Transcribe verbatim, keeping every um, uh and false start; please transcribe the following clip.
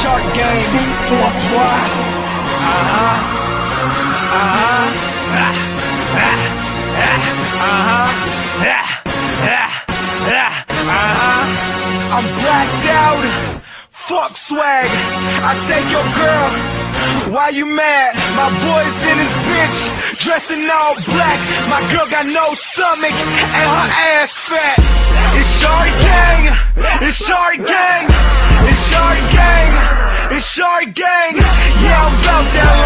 Shark Gang. Boy. Uh-huh. Uh-huh. Uh-huh. Uh-huh. I'm blacked out. Fuck swag. I take your girl. Why you mad? My boy's in his bitch, dressing all black. My girl got no stomach and her ass fat. It's Shorty Gang. It's Shorty Gang. It's Shorty Gang. It's Shorty Gang. Yeah, I'm about that